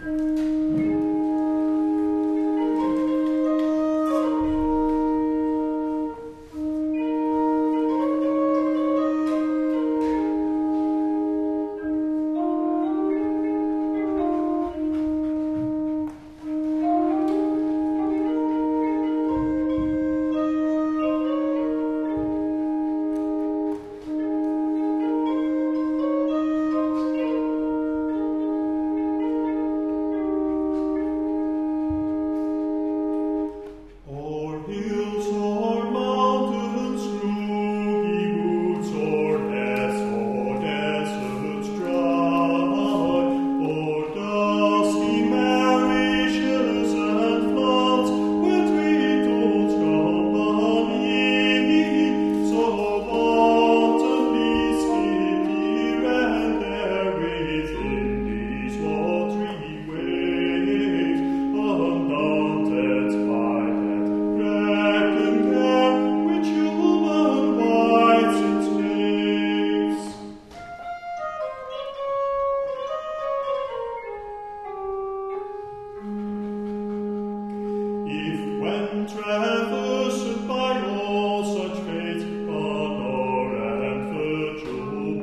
Traversed by all such fates, honor and virtue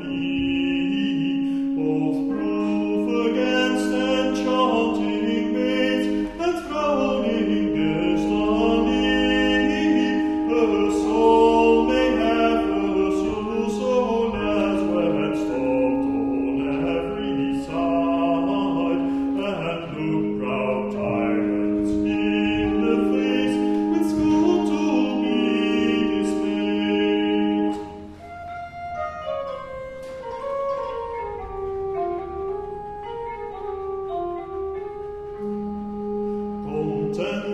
be, both proof against enchanting mates and crowning destiny. The soul may have a soul as when stopped on every side, and look proud tyrants in the face with school to be dismayed. Content